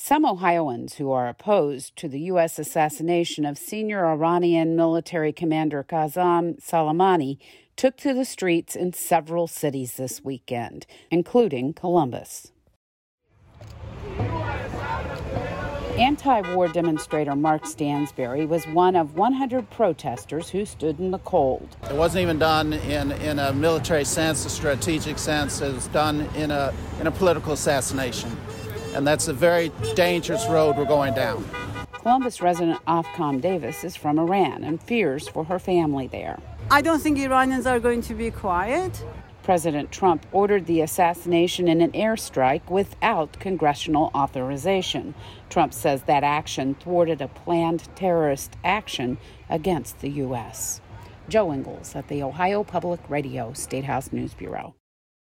Some Ohioans who are opposed to the U.S. assassination of senior Iranian military commander Qasem Soleimani took to the streets in several cities this weekend, including Columbus. Anti-war demonstrator Mark Stansberry was one of 100 protesters who stood in the cold. It wasn't even done in a military sense, a strategic sense. It was done in a political assassination. And that's a very dangerous road we're going down. Columbus resident Afkam Davis is from Iran and fears for her family there. I don't think Iranians are going to be quiet. President Trump ordered the assassination in an airstrike without congressional authorization. Trump says that action thwarted a planned terrorist action against the U.S. Joe Ingles at the Ohio Public Radio State House News Bureau.